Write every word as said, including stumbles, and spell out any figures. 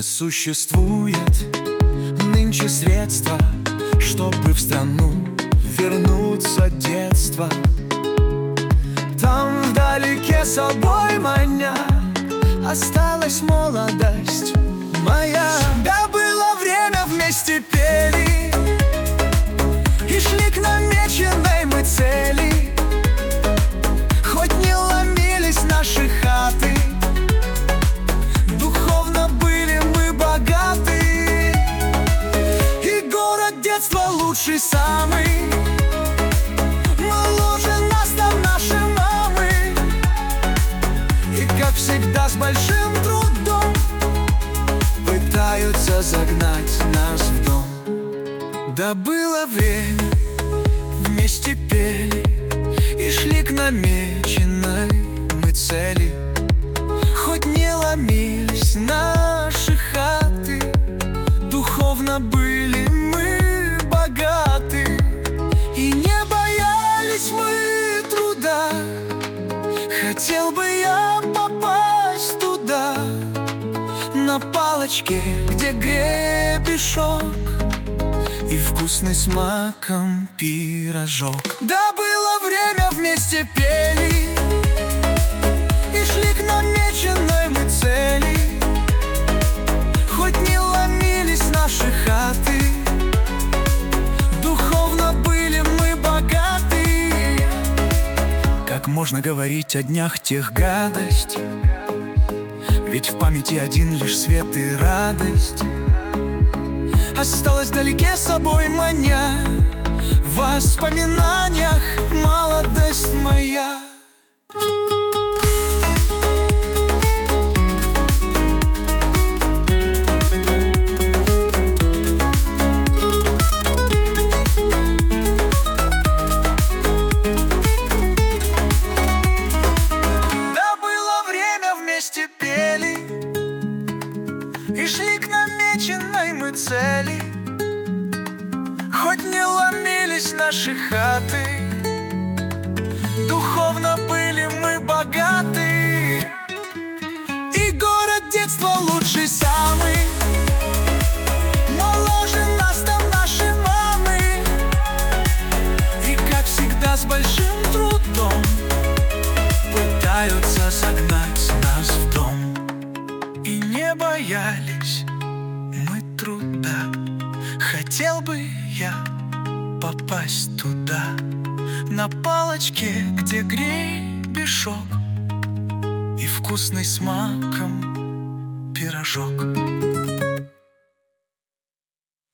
Существует нынче средства, чтобы в страну вернуться детство. Там вдалеке собой маня осталась молодость моя. Да было время, вместе пели и шли к намеченной мы цели. Хоть не ломились наши хаты, духовно были мы богаты. И город детства лучший самый, моложе нас там наши мамы. И как всегда с большим трудом пытаются загнать нас в дом. Да было время, вместе пели и шли к намеченной мы цели. Хоть не ломились наши хаты, духовно были мы богаты. И не боялись мы труда, хотел бы я попасть туда. На палочке, где гребешок и вкусный с маком пирожок. Да было время, вместе пели и шли к намеченной мы цели. Хоть не ломились наши хаты, духовно были мы богаты. Как можно говорить о днях тех гадость? Ведь в памяти один лишь свет и радость. Осталась вдалеке собой маня, в воспоминаниях молодость моя. Да было время, вместе пели и шли к намеченной мы цели. Хоть не ломились наши хаты, духовно были мы богаты. И город детства лучший самый, моложе нас там наши мамы. И как всегда с большим трудом пытаются загнать нас в дом. И не боялись мы труда, хотел бы я попасть туда. На палочке, где гребешок и вкусный с маком пирожок.